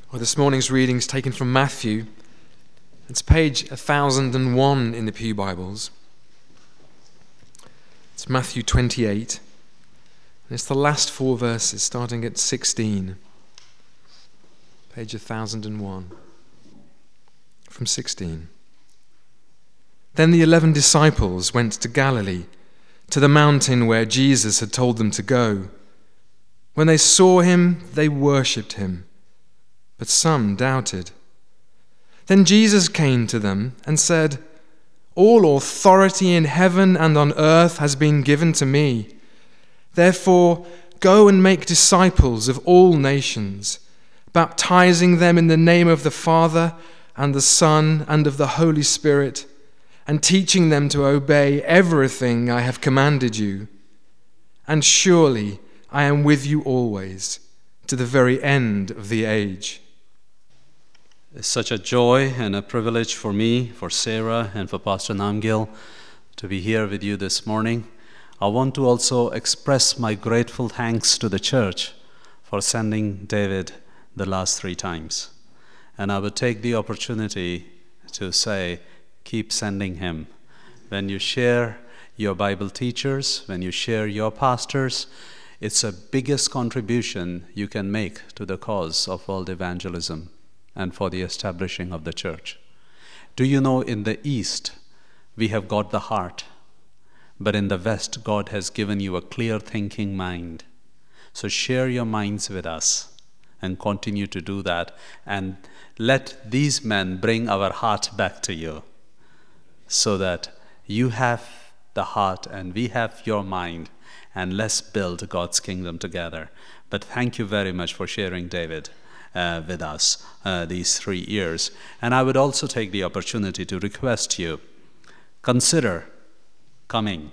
Well, this morning's reading is taken from Matthew. It's page 1001 in the Pew Bibles. It's Matthew 28. And it's the last four verses, starting at 16. Page 1001. From 16. Then the 11 disciples went to Galilee, to the mountain where Jesus had told them to go. When they saw him, they worshipped him, but some doubted. Then Jesus came to them and said, "All authority in heaven and on earth has been given to me. Therefore, go and make disciples of all nations, baptizing them in the name of the Father and the Son and of the Holy Spirit, and teaching them to obey everything I have commanded you. And surely I am with you always, to the very end of the age." It's such a joy and a privilege for me, for Sarah, and for Pastor Namgil to be here with you this morning. I want to also express my grateful thanks to the church for sending David the last 3 times. And I would take the opportunity to say, keep sending him. When you share your Bible teachers, when you share your pastors, it's the biggest contribution you can make to the cause of world evangelism and for the establishing of the church. Do you know, in the East, we have got the heart, but in the West, God has given you a clear thinking mind. So share your minds with us and continue to do that, and let these men bring our heart back to you so that you have the heart and we have your mind, and let's build God's kingdom together. But thank you very much for sharing David with us these 3 years. And I would also take the opportunity to request you, consider coming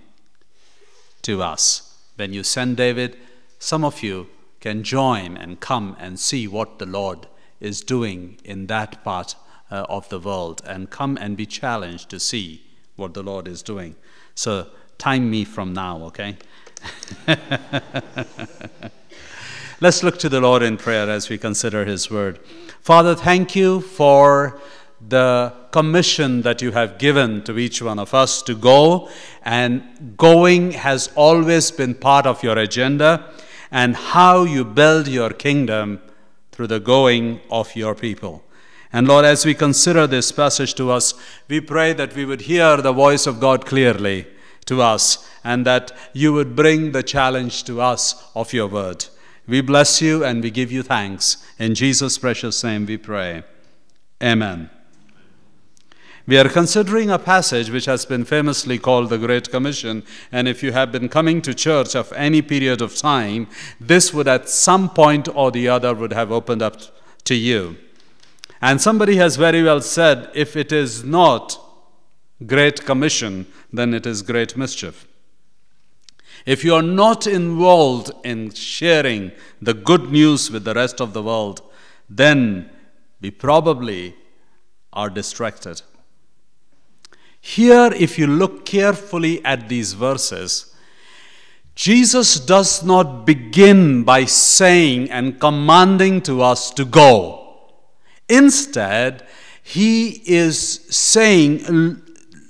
to us. When you send David, some of you can join and come and see what the Lord is doing in that part of the world, and come and be challenged to see what the Lord is doing. So time me from now, okay? Let's look to the Lord in prayer as we consider his word. Father, thank you for the commission that you have given to each one of us to go, and going has always been part of your agenda, and how you build your kingdom through the going of your people. And Lord, as we consider this passage to us, we pray that we would hear the voice of God clearly to us, and that you would bring the challenge to us of your word. We bless you and we give you thanks. In Jesus' precious name we pray. Amen. We are considering a passage which has been famously called the Great Commission. And if you have been coming to church of any period of time, this would at some point or the other would have opened up to you. And somebody has very well said, if it is not Great Commission, then it is great mischief. If you are not involved in sharing the good news with the rest of the world, then we probably are distracted. Here, if you look carefully at these verses, Jesus does not begin by saying and commanding to us to go. Instead, he is saying,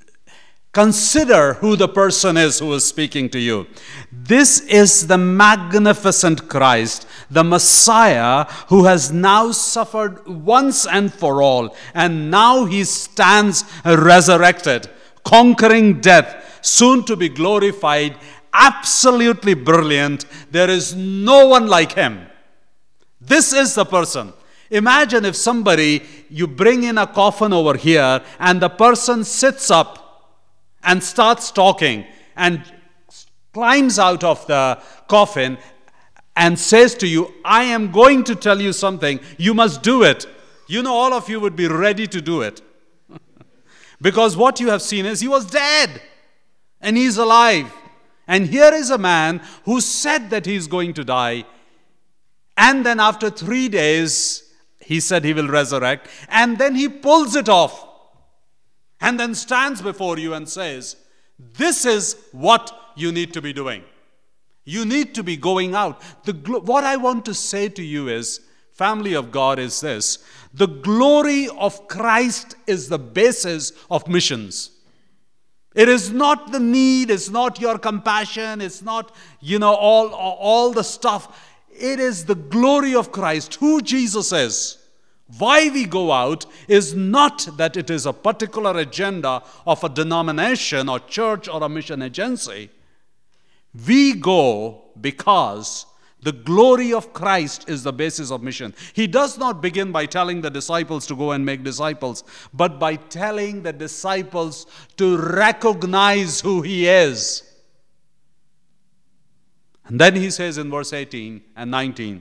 consider who the person is who is speaking to you. This is the magnificent Christ, the Messiah, who has now suffered once and for all, and now he stands resurrected, conquering death, soon to be glorified, absolutely brilliant. There is no one like him. This is the person. Imagine if somebody, you bring in a coffin over here, and the person sits up and starts talking and climbs out of the coffin and says to you, I am going to tell you something, you must do it. You know, all of you would be ready to do it. Because what you have seen is he was dead and he's alive. And here is a man who said that he's going to die. And then after 3 days, he said he will resurrect. And then he pulls it off. And then stands before you and says, this is what you need to be doing. You need to be going out. What I want to say to you is, family of God, is this: the glory of Christ is the basis of missions. It is not the need, it's not your compassion, it's not, all the stuff. It is the glory of Christ, who Jesus is. Why we go out is not that it is a particular agenda of a denomination or church or a mission agency. We go because the glory of Christ is the basis of mission. He does not begin by telling the disciples to go and make disciples, but by telling the disciples to recognize who He is. And then He says in verse 18 and 19,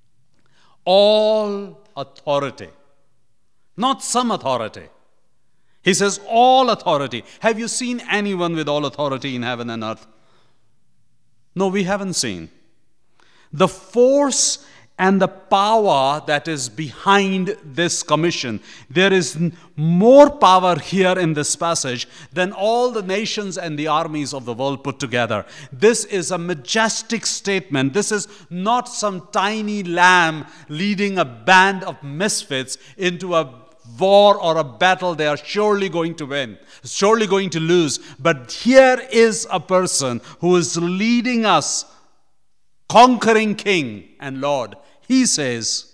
all authority, not some authority. He says all authority. Have you seen anyone with all authority in heaven and earth? No, we haven't seen. The force and the power that is behind this commission, there is more power here in this passage than all the nations and the armies of the world put together. This is a majestic statement. This is not some tiny lamb leading a band of misfits into a war or a battle they are surely going to win, surely going to lose. But here is a person who is leading us, conquering King and Lord. He says,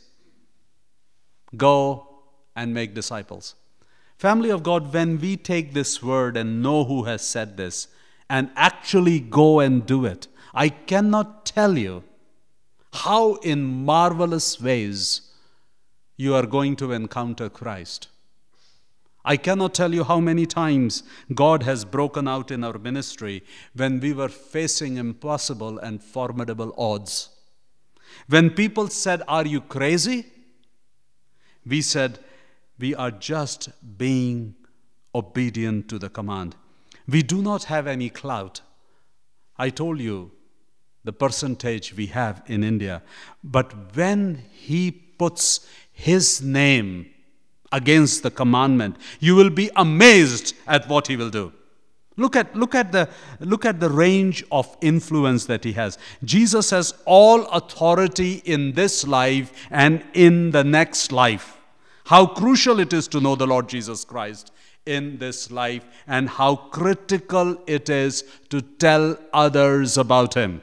go and make disciples. Family of God, when we take this word and know who has said this and actually go and do it, I cannot tell you how in marvelous ways you are going to encounter Christ. I cannot tell you how many times God has broken out in our ministry when we were facing impossible and formidable odds. When people said, are you crazy? We said, we are just being obedient to the command. We do not have any clout. I told you the percentage we have in India. But when He puts His name against the commandment, you will be amazed at what He will do. Look at the range of influence that He has. Jesus has all authority in this life and in the next life. How crucial it is to know the Lord Jesus Christ in this life, and how critical it is to tell others about Him.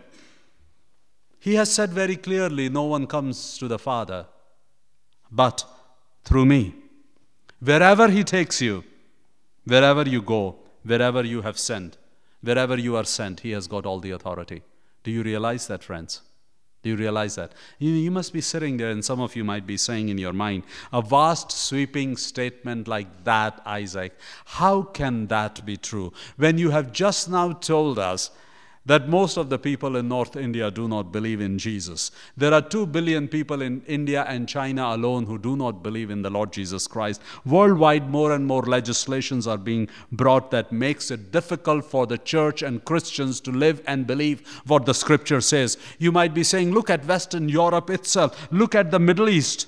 He has said very clearly, no one comes to the Father but through me. Wherever He takes you, wherever you go, wherever you have sent, wherever you are sent, He has got all the authority. Do you realize that, friends? Do you realize that? You must be sitting there, and some of you might be saying in your mind, a vast sweeping statement like that, Isaac, how can that be true? When you have just now told us that most of the people in North India do not believe in Jesus. There are 2 billion people in India and China alone who do not believe in the Lord Jesus Christ. Worldwide, more and more legislations are being brought that makes it difficult for the church and Christians to live and believe what the Scripture says. You might be saying, look at Western Europe itself. Look at the Middle East.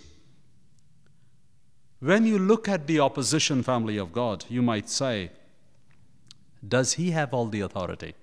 When you look at the opposition, family of God, you might say, does he have all the authority?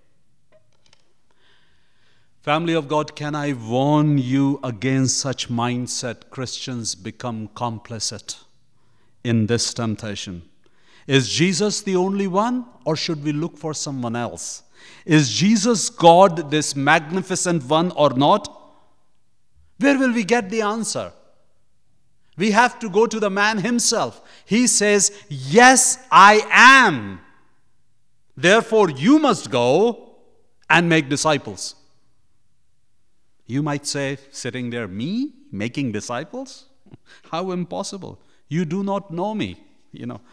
Family of God, can I warn you against such mindset? Christians become complicit in this temptation. Is Jesus the only one, or should we look for someone else? Is Jesus God, this magnificent one, or not? Where will we get the answer? We have to go to the man himself. He says, yes, I am. Therefore, you must go and make disciples. You might say, sitting there, me making disciples? How impossible. You do not know me. You know,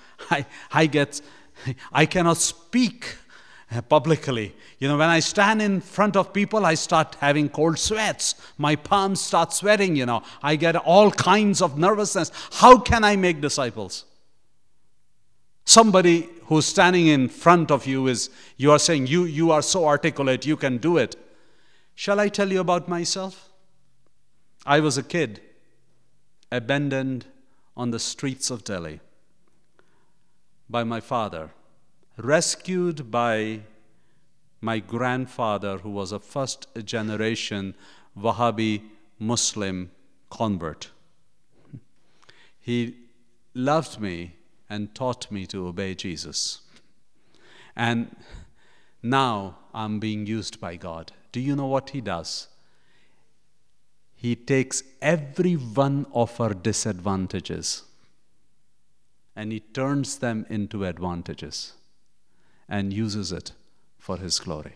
I cannot speak publicly. You know, when I stand in front of people, I start having cold sweats. My palms start sweating, you know. I get all kinds of nervousness. How can I make disciples? Somebody who's standing in front of you you are saying, you are so articulate, you can do it. Shall I tell you about myself? I was a kid, abandoned on the streets of Delhi by my father, rescued by my grandfather, who was a first-generation Wahhabi Muslim convert. He loved me and taught me to obey Jesus. And now I'm being used by God. Do you know what he does? He takes every one of our disadvantages and he turns them into advantages and uses it for his glory.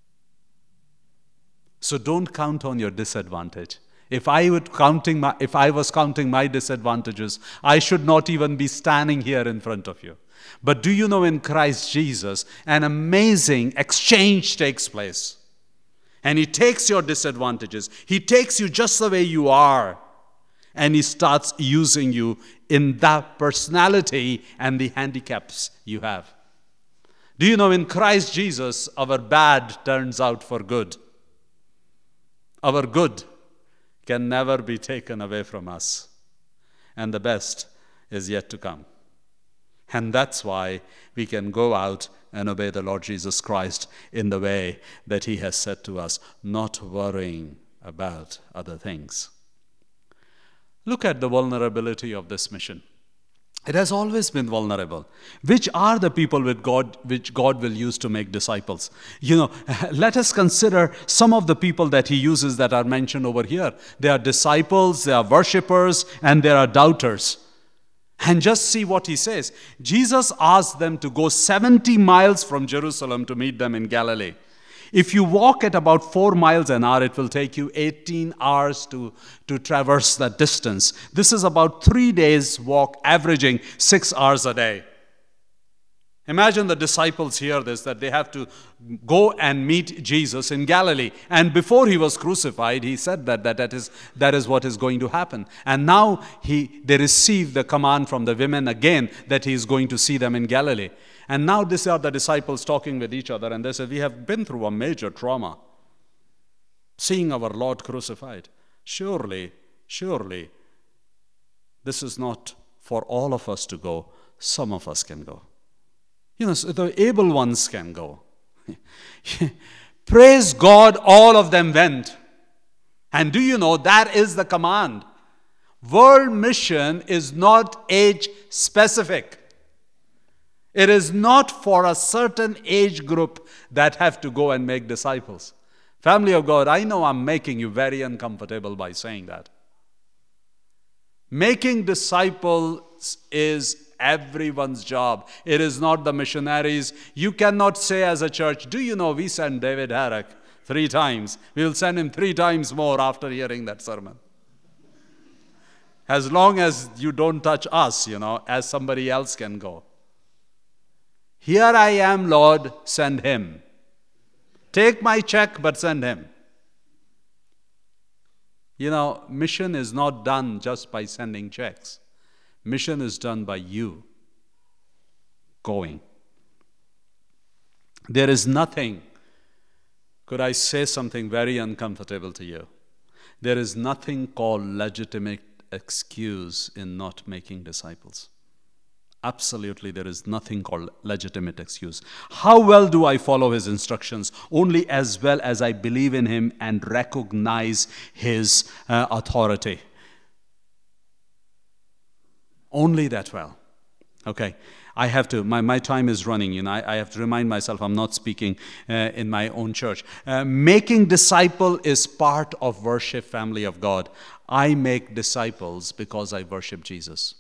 So don't count on your disadvantage. If I was counting my disadvantages, I should not even be standing here in front of you. But do you know, in Christ Jesus, an amazing exchange takes place. And he takes your disadvantages. He takes you just the way you are. And he starts using you in that personality and the handicaps you have. Do you know, in Christ Jesus, our bad turns out for good. Our good can never be taken away from us. And the best is yet to come. And that's why we can go out and obey the Lord Jesus Christ in the way that he has said to us, not worrying about other things. Look at the vulnerability of this mission. It has always been vulnerable. Which are the people which God will use to make disciples? Let us consider some of the people that he uses that are mentioned over here. They are disciples, they are worshippers, and there are doubters. And just see what he says. Jesus asked them to go 70 miles from Jerusalem to meet them in Galilee. If you walk at about 4 miles an hour, it will take you 18 hours to traverse that distance. This is about 3 days walk, averaging 6 hours a day. Imagine the disciples hear this, that they have to go and meet Jesus in Galilee. And before he was crucified, he said that is what is going to happen. And now they receive the command from the women again that he is going to see them in Galilee. And now these are the disciples talking with each other, and they said, we have been through a major trauma, seeing our Lord crucified. Surely, this is not for all of us to go. Some of us can go. So the able ones can go. Praise God, all of them went. And do you know, that is the command. World mission is not age specific. It is not for a certain age group that have to go and make disciples. Family of God, I know I'm making you very uncomfortable by saying that. Making disciples is everyone's job. It is not the missionaries. You cannot say as a church, do you know we sent David Herrick 3 times. We will send him 3 times more after hearing that sermon. As long as you don't touch us, as somebody else can go. Here I am, Lord, send him. Take my check, but send him. Mission is not done just by sending checks. Mission is done by you going. There is nothing, could I say something very uncomfortable to you? There is nothing called legitimate excuse in not making disciples. Absolutely, there is nothing called legitimate excuse. How well do I follow his instructions? Only as well as I believe in him and recognize his authority. Only that well. Okay, I have to, my time is running, I have to remind myself I'm not speaking in my own church. Making disciple is part of worship, family of God. I make disciples because I worship Jesus.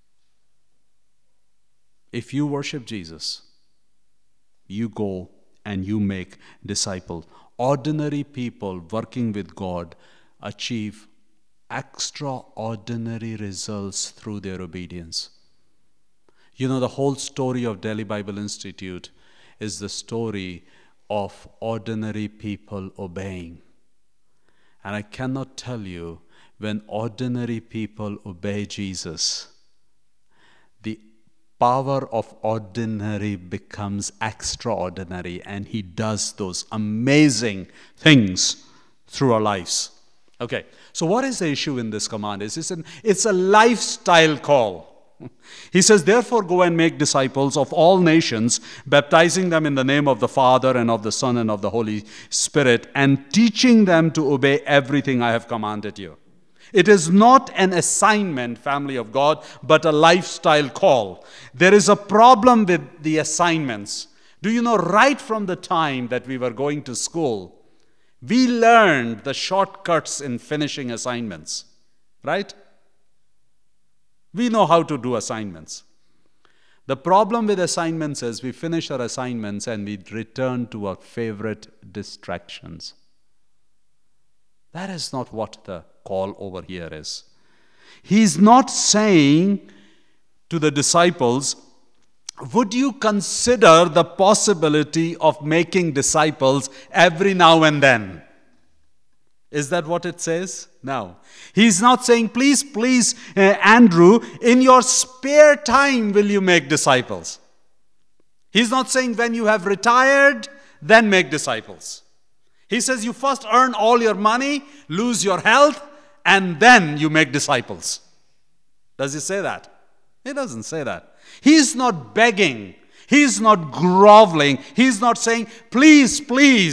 If you worship Jesus, you go and you make disciples. Ordinary people working with God achieve extraordinary results through their obedience. The whole story of Delhi Bible Institute is the story of ordinary people obeying. And I cannot tell you, when ordinary people obey Jesus, the power of ordinary becomes extraordinary, and he does those amazing things through our lives. Okay, so what is the issue in this command? It's a lifestyle call. He says, therefore go and make disciples of all nations, baptizing them in the name of the Father and of the Son and of the Holy Spirit, and teaching them to obey everything I have commanded you. It is not an assignment, family of God, but a lifestyle call. There is a problem with the assignments. Do you know, right from the time that we were going to school, we learned the shortcuts in finishing assignments, right? We know how to do assignments. The problem with assignments is we finish our assignments and we return to our favorite distractions. That is not what the call over here is. He's not saying to the disciples, would you consider the possibility of making disciples every now and then? Is that what it says? No. He's not saying, please, Andrew, in your spare time will you make disciples. He's not saying when you have retired, then make disciples. He says you first earn all your money, lose your health, and then you make disciples. Does he say that? He doesn't say that. He's not begging. He's not groveling. He's not saying, please,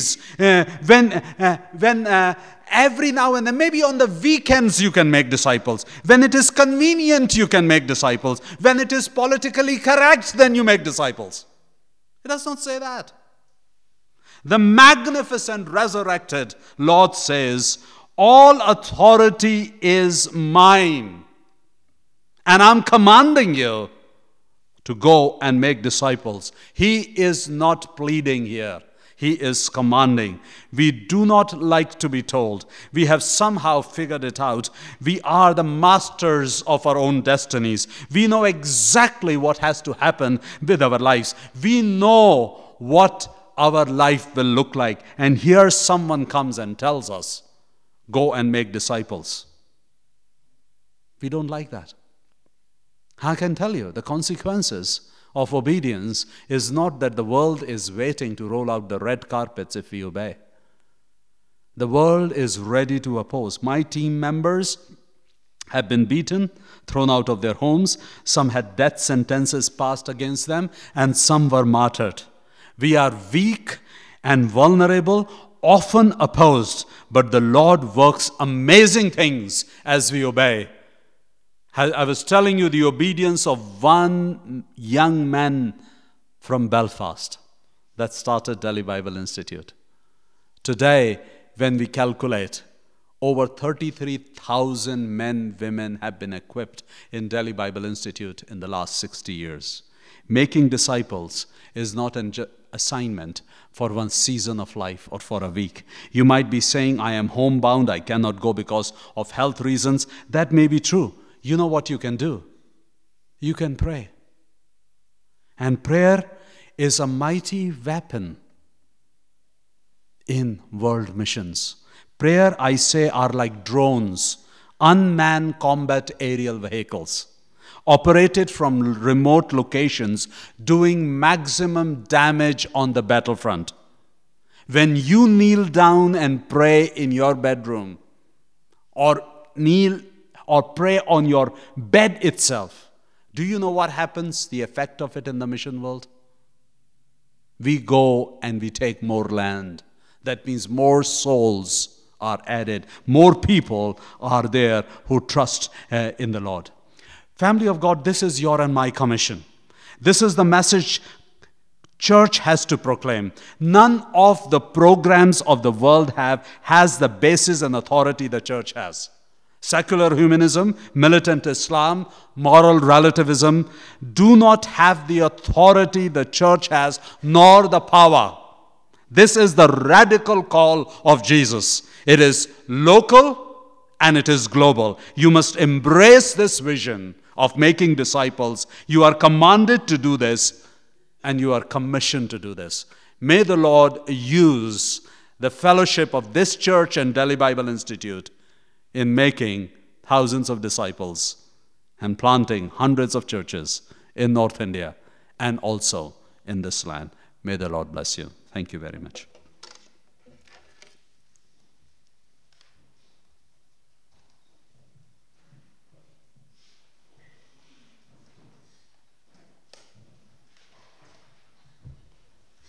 when every now and then, maybe on the weekends you can make disciples. When it is convenient, you can make disciples. When it is politically correct, then you make disciples. He does not say that. The magnificent resurrected Lord says, all authority is mine, and I'm commanding you to go and make disciples. He is not pleading here. He is commanding. We do not like to be told. We have somehow figured it out. We are the masters of our own destinies. We know exactly what has to happen with our lives. We know what our life will look like. And here someone comes and tells us, go and make disciples. We don't like that. I can tell you, the consequences of obedience is not that the world is waiting to roll out the red carpets if we obey. The world is ready to oppose. My team members have been beaten, thrown out of their homes. Some had death sentences passed against them, and some were martyred. We are weak and vulnerable, often opposed, but the Lord works amazing things as we obey. I was telling you the obedience of one young man from Belfast that started Delhi Bible Institute. Today, when we calculate, over 33,000 men, women have been equipped in Delhi Bible Institute in the last 60 years. Making disciples is not an assignment for one season of life or for a week. You might be saying, I am homebound, I cannot go because of health reasons. That may be true. You know what you can do? You can pray. And prayer is a mighty weapon in world missions. Prayer, I say, are like drones, unmanned combat aerial vehicles, operated from remote locations, doing maximum damage on the battlefront. When you kneel down and pray in your bedroom, or kneel or pray on your bed itself, do you know what happens, the effect of it in the mission world? We go and we take more land. That means more souls are added. More people are there who trust in the Lord. Family of God, this is your and my commission. This is the message church has to proclaim. None of the programs of the world has the basis and authority the church has. Secular humanism, militant Islam, moral relativism do not have the authority the church has, nor the power. This is the radical call of Jesus. It is local and it is global. You must embrace this vision of making disciples. You are commanded to do this, and you are commissioned to do this. May the Lord use the fellowship of this church and Delhi Bible Institute in making thousands of disciples and planting hundreds of churches in North India and also in this land. May the Lord bless you. Thank you very much.